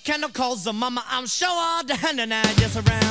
candle calls her mama. I'm sure all the hand and I just around.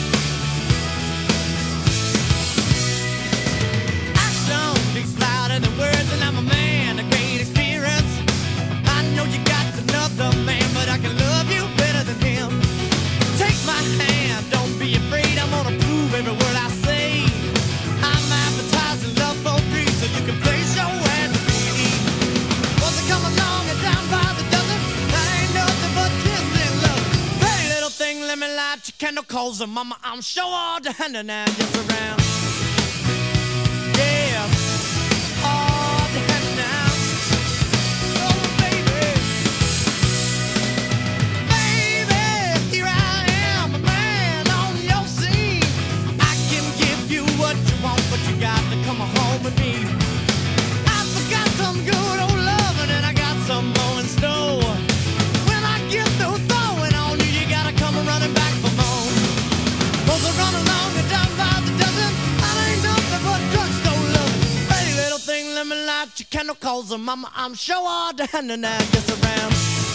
Action speaks louder than words, and I'm a man of great experience. I know you got another man, but I can love you better than him. Take my hand, don't be afraid. I'm gonna prove every word I say. I'm advertising love for free, so you can place your hand to me. Once I come along and down by the dozen, that ain't nothing but kissing love. Hey, little thing, let me light your candle, calls her mama. I'm sure all the hand and I just around. Yeah, all the hand now. Oh, baby, baby, here I am, a man on your scene. I can give you what you want, but you got to come home with me. I forgot some good old loving, and I got some more in store. When I get through throwing on you, you gotta come running back for more. Those are run along and down by the dozen. That ain't nothing but drugstore love. Hey, little thing, let me light your candle, calls her mama. I'm sure all the hand and I just around.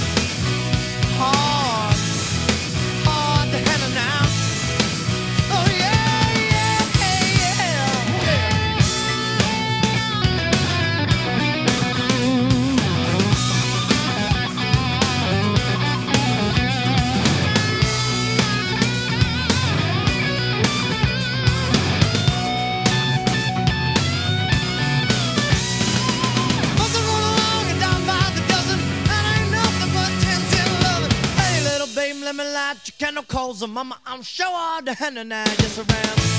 Hard, hard to handle now. Oh yeah, yeah, yeah, yeah. Must have run along and down by the dozen. That ain't nothing but 10 loving. Hey, little baby, let me light your candle, calls her mama. I'm sure all the hand and I just around.